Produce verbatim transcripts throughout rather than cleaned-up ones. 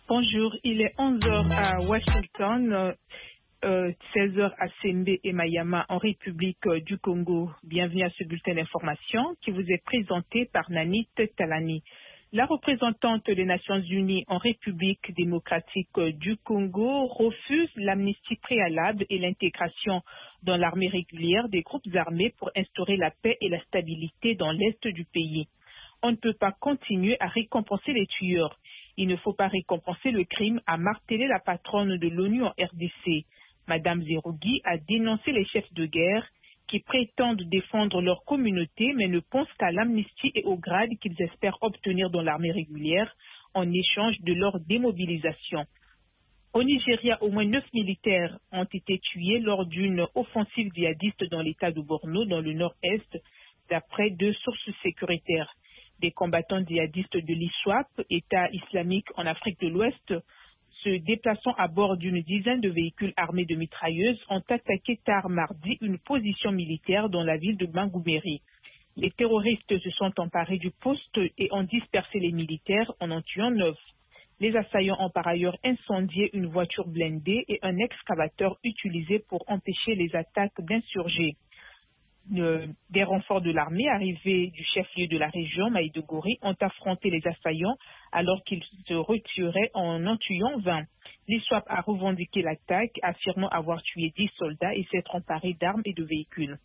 Bonjour, il est onze heures à Washington, euh, seize heures à Sembe et Mayama en République du Congo. Bienvenue à ce bulletin d'information qui vous est présenté par Nanit Talani. La représentante des Nations Unies en République démocratique du Congo refuse l'amnistie préalable et l'intégration dans l'armée régulière des groupes armés pour instaurer la paix et la stabilité dans l'est du pays. On ne peut pas continuer à récompenser les tueurs. Il ne faut pas récompenser le crime, a martelé la patronne de l'ONU en R D C. Madame Zerougui a dénoncé les chefs de guerre qui prétendent défendre leur communauté mais ne pensent qu'à l'amnistie et au grade qu'ils espèrent obtenir dans l'armée régulière en échange de leur démobilisation. Au Nigeria, au moins neuf militaires ont été tués lors d'une offensive djihadiste dans l'état de Borno, dans le nord-est, d'après deux sources sécuritaires. Des combattants djihadistes de l'I S W A P, État islamique en Afrique de l'Ouest, se déplaçant à bord d'une dizaine de véhicules armés de mitrailleuses, ont attaqué tard mardi une position militaire dans la ville de Bangoumeri. Les terroristes se sont emparés du poste et ont dispersé les militaires en en tuant neuf. Les assaillants ont par ailleurs incendié une voiture blindée et un excavateur utilisé pour empêcher les attaques d'insurgés. Euh, des renforts de l'armée arrivés du chef-lieu de la région, Maïdougouri, ont affronté les assaillants alors qu'ils se retiraient en en tuant vingt. L'I S W A P a revendiqué l'attaque, affirmant avoir tué dix soldats et s'être emparé d'armes et de véhicules.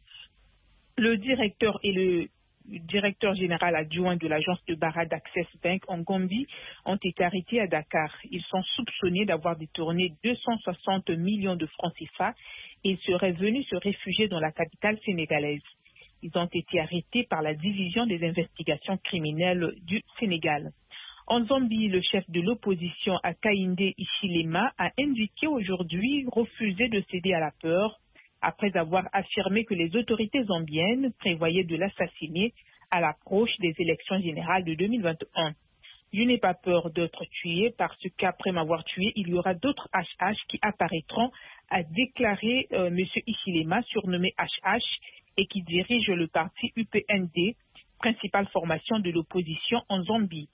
Le directeur et le directeur général adjoint de l'agence de Barad Access Bank en Gambie ont été arrêtés à Dakar. Ils sont soupçonnés d'avoir détourné deux cent soixante millions de francs C F A et ils seraient venus se réfugier dans la capitale sénégalaise. Ils ont été arrêtés par la division des investigations criminelles du Sénégal. En Zambie, le chef de l'opposition Hakainde Hichilema a indiqué aujourd'hui refuser de céder à la peur après avoir affirmé que les autorités zambiennes prévoyaient de l'assassiner à l'approche des élections générales de deux mille vingt et un. Je n'ai pas peur d'être tué parce qu'après m'avoir tué, il y aura d'autres H H qui apparaîtront, a déclaré euh, M. Hichilema, surnommé H H, et qui dirige le parti U P N D, principale formation de l'opposition en Zambie.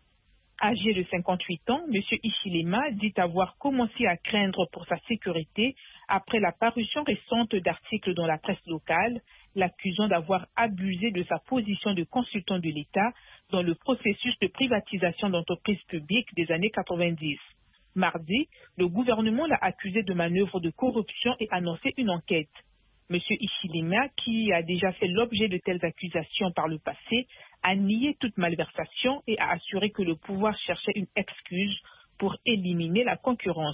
Âgé de cinquante-huit ans, M. Hichilema dit avoir commencé à craindre pour sa sécurité après la parution récente d'articles dans la presse locale, l'accusant d'avoir abusé de sa position de consultant de l'État dans le processus de privatisation d'entreprises publiques des années quatre-vingt-dix. Mardi, le gouvernement l'a accusé de manœuvres de corruption et annoncé une enquête. M. Hichilema, qui a déjà fait l'objet de telles accusations par le passé, a nié toute malversation et a assuré que le pouvoir cherchait une excuse pour éliminer la concurrence.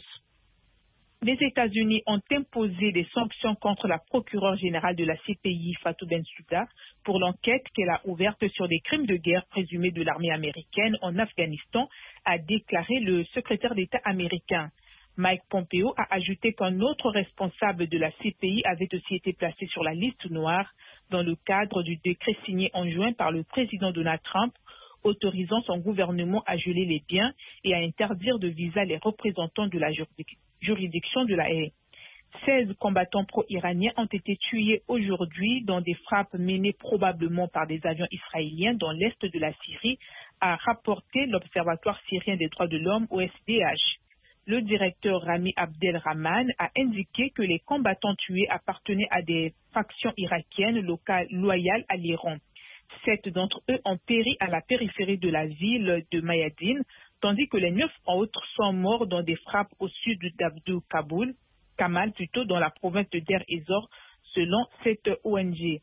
Les États-Unis ont imposé des sanctions contre la procureure générale de la C P I, Fatou Bensouda, pour l'enquête qu'elle a ouverte sur des crimes de guerre présumés de l'armée américaine en Afghanistan, a déclaré le secrétaire d'État américain. Mike Pompeo a ajouté qu'un autre responsable de la C P I avait aussi été placé sur la liste noire dans le cadre du décret signé en juin par le président Donald Trump, autorisant son gouvernement à geler les biens et à interdire de visa les représentants de la juridiction de la haie. seize combattants pro-iraniens ont été tués aujourd'hui dans des frappes menées probablement par des avions israéliens dans l'est de la Syrie, a rapporté l'Observatoire syrien des droits de l'homme O S D H. Le directeur Rami Abdelrahman a indiqué que les combattants tués appartenaient à des factions irakiennes locales loyales à l'Iran. Sept d'entre eux ont péri à la périphérie de la ville de Mayadine, tandis que les neuf autres sont morts dans des frappes au sud d'Abdou Kaboul, Kamal plutôt dans la province de Der Ezor, selon cette O N G.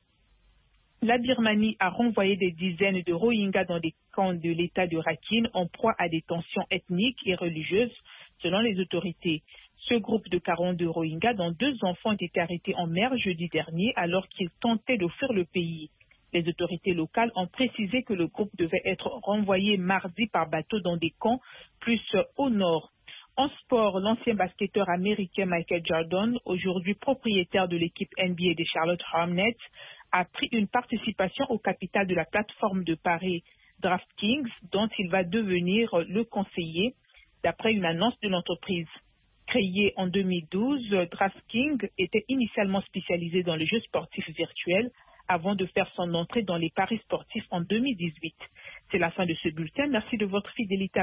La Birmanie a renvoyé des dizaines de Rohingyas dans des camps de l'État de Rakhine en proie à des tensions ethniques et religieuses, selon les autorités. Ce groupe de quarante-deux Rohingyas, dont deux enfants, ont été arrêtés en mer jeudi dernier alors qu'ils tentaient de fuir le pays. Les autorités locales ont précisé que le groupe devait être renvoyé mardi par bateau dans des camps plus au nord. En sport, l'ancien basketteur américain Michael Jordan, aujourd'hui propriétaire de l'équipe N B A des Charlotte Hornets, a pris une participation au capital de la plateforme de paris DraftKings, dont il va devenir le conseiller, d'après une annonce de l'entreprise. Créé en deux mille douze, DraftKings était initialement spécialisé dans les jeux sportifs virtuels avant de faire son entrée dans les paris sportifs en deux mille dix-huit. C'est la fin de ce bulletin. Merci de votre fidélité.